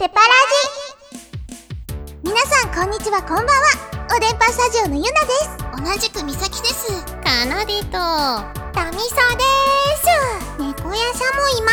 デパラジ。皆さんこんにちは、こんばんは。お電波スタジオのゆなです。 同じくみさきです。 かなでとタミサです。猫屋さんもいます。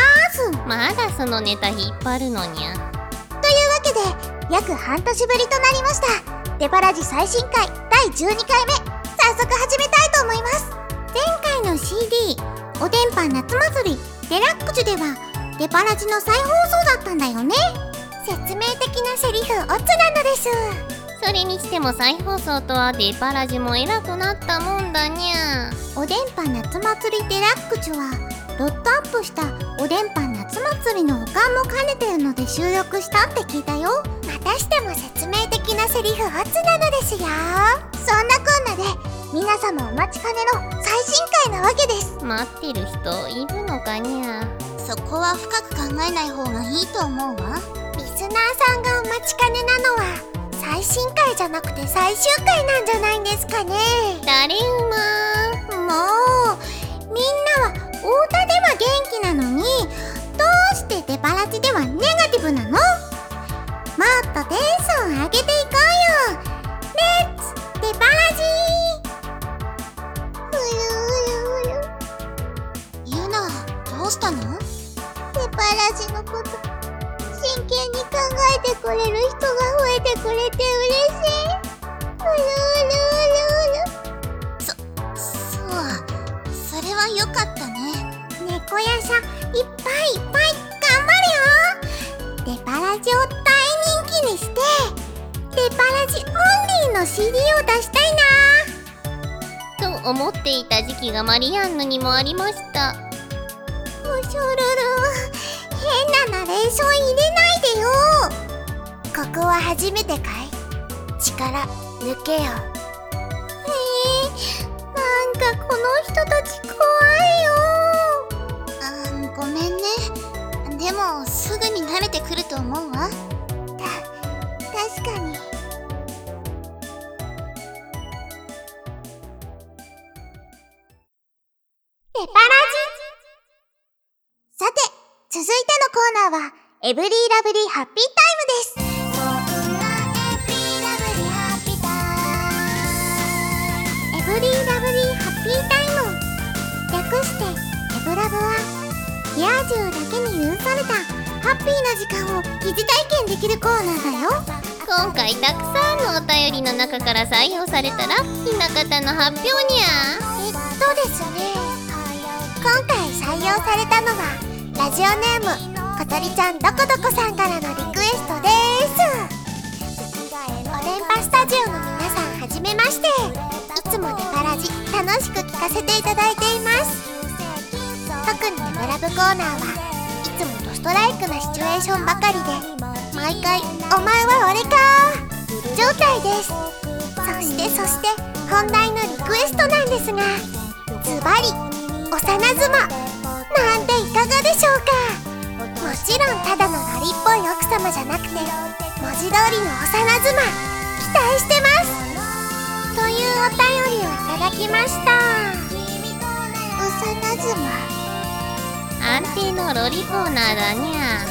まだそのネタ引っ張るのにゃ。 というわけで約半年ぶりとなりましたデパラジ最新回第12回目、早速始めたいと思います。前回の CD お電波夏祭りデラックスではデパラジの再放送だったんだよね。説明的なセリフオツなのです。 それにしても再放送とはデパラジも偉くなったもんだにゃ。 お電波夏祭りデラックスはロットアップしたお電波夏祭りの保管も兼ねてるので収録したって聞いたよ。またしても説明的なセリフオツなのですよ。そんなこんなで皆様お待ちかねの最新回なわけです。 待ってる人いるのかにゃ。 そこは深く考えない方がいいと思うわ。 リスナーさんがお待ちかねなのは最新回じゃなくて最終回なんじゃないんですかね。 誰うまもうみんなは太田では元気なのにどうしてデパラジではネガティブなの？もっとテンション上げていこうよ。レッツデパラジー。 ゆな、どうしたの？ デパラジのこと真剣に考えてくれる人が増えてくれて嬉しい。 それはよかったね。 猫屋さんいっぱいいっぱい頑張るよ。デパラジを大人気にしてデパラジオンリーの CD を出したいと思っていた時期がマリアンヌにもありました。 おしょるる、変なナレーション入れないでよ。ここは初めてかい？力抜けよ。なんかこの人たち怖いよ。 ごめんね。でもすぐに慣れてくると思うわ。 確かに。デパラジ。さて、続いてのコーナーはエブリーラブリーハッピータイムです。エブリーラブリーハッピータイム、略してエブラブはリア充だけに許されたハッピーな時間を疑似体験できるコーナーだよ。 今回たくさんのお便りの中から採用されたラッキーな方の発表にゃ。 ですね、今回採用されたのはラジオネームことりちゃんどこどこさんからのリクエストです。お電波スタジオの皆さんはじめまして。いつもデパラジ楽しく聞かせていただいています。特にエブラブコーナーはいつもドストライクなシチュエーションばかりで毎回お前は俺かー状態です。そして本題のリクエストなんですが、ズバリ幼妻なんていかがでしょうか。もちろんただのロリっぽい奥様じゃなくて文字通りの幼妻期待してますというお便りをいただきました。幼妻安定のロリコーナーだにゃ。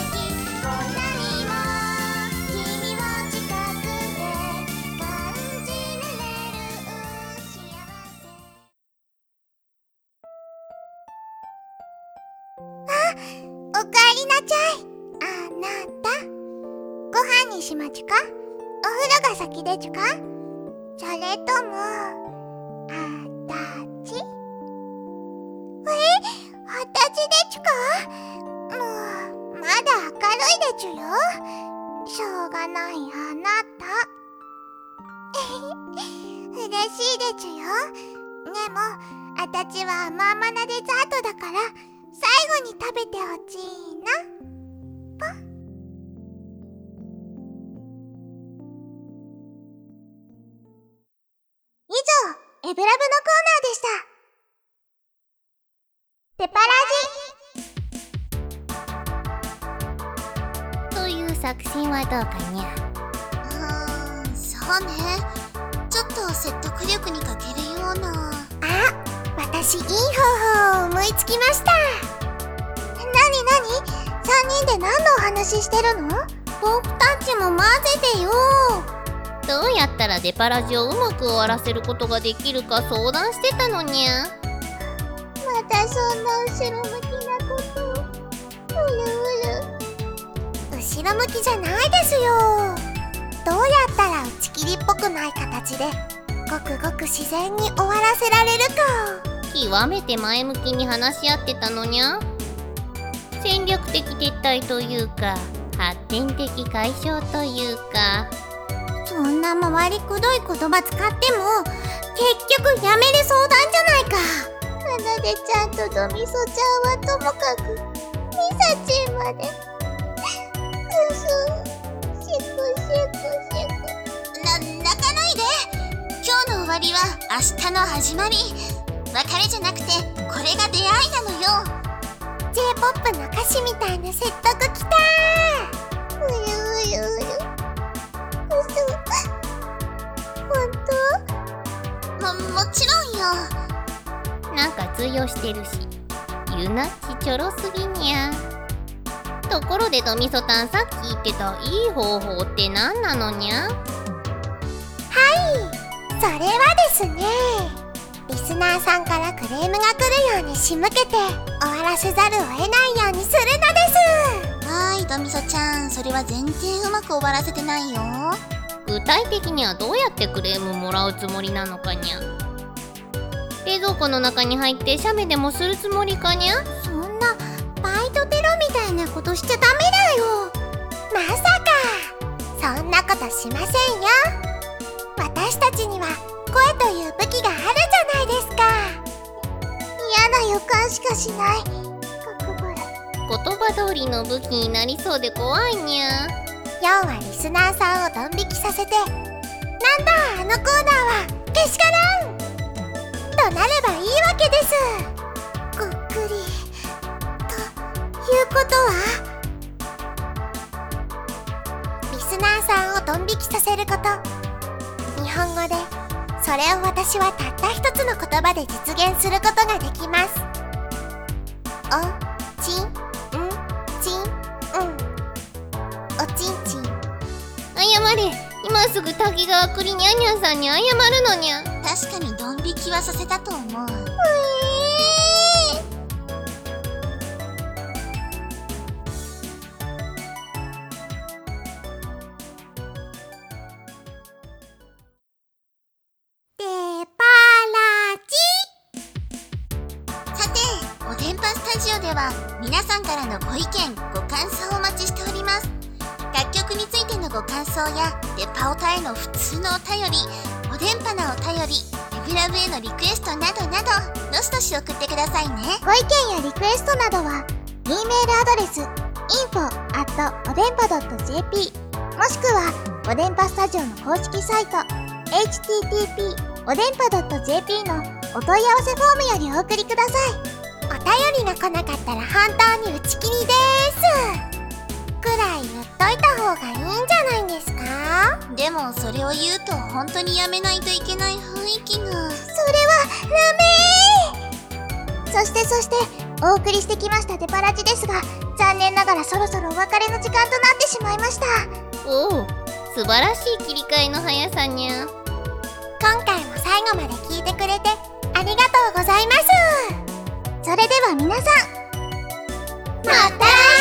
おかえりなちゃい。あなたご飯にしまちゅか？お風呂が先でちゅか？それともあたち？あたちでちゅか？もうまだ明るいでちゅよ。しょうがないあなた嬉しいでちゅよ。でもあたちは甘々なデザートだから最後に食べてほしいな。ぽ。以上、エブラブのコーナーでした。デパラジという作品はどうかにゃ。 そうね。ちょっと説得力に欠けるような。 私いい方法を思いつきました。なに3人で何のお話ししてるの？ 僕たちも混ぜてよ。 どうやったらデパラジをうまく終わらせることができるか相談してたのにゃ。 またそんな後ろ向きなことを。後ろ向きじゃないですよ。どうやったら打ち切りっぽくない形でごくごく自然に終わらせられるか。 極めて前向きに話し合ってたのにゃ。戦略的撤退というか発展的解消というか。 そんな回りくどい言葉使っても結局やめる相談じゃないか。かなでちゃんとドミソちゃんはともかくミサチンまでくすシクシクシク。 泣かないで。今日の終わりは明日の始まり。別れじゃなくてこれが出会いなのよ。 J-POP の歌詞みたいな説得きたー。うるうるうる。 もちろんよ。 なんか通用してるしゆなっちちょろすぎにゃ。ところでドミソタン、さっき言ってたいい方法って何なのにゃ。 はい、それはですね、リスナーさんからクレームが来るように仕向けて終わらせざるを得ないようにするのです。 はーい、ドミソちゃん、それは全然うまく終わらせてないよ。 具体的にはどうやってクレームもらうつもりなのかにゃ。冷蔵庫の中に入って写メでもするつもりかにゃ。 そんなバイトテロみたいなことしちゃダメだよ。まさかそんなことしませんよ。私たちには声という武器があるじゃないですか。嫌な予感しかしない。 言葉通りの武器になりそうで怖いにゃ。 要はリスナーさんをドン引きさせて、なんだあのコーナーはけしからんとなればいいわけです。ごっくりということは、リスナーさんをドン引きさせること、日本語でそれを私はたった一つの言葉で実現することができます。おちんちんおちんちん。 謝れ。今すぐ滝川クリニャニャンさんに謝るのにゃ。 確かにドン引きはさせたと思う。 デパラジ。 さて、お電波スタジオでは皆さんからのご意見ご感想をお待ちしております。楽曲についてのご感想やデパオタへの普通のお便り、お電波なお便り、レビラブへのリクエストなどなど、どしどし送ってくださいね。 ご意見やリクエストなどは E メールアドレス info@odenpa.jp もしくはお電波スタジオの公式サイト http お電波 .jp のお問い合わせフォームよりお送りください。お便りが来なかったら本当に打ち切りですくらい言っといた方がいいんじゃないんですか。 でもそれを言うと本当にやめないといけない雰囲気が。 それはダメ。そしてお送りしてきましたデパラジですが、残念ながらそろそろお別れの時間となってしまいました。 おお、素晴らしい切り替えの速さにゃ。 今回も最後まで聞いてくれてありがとうございます。それでは皆さん、また来週。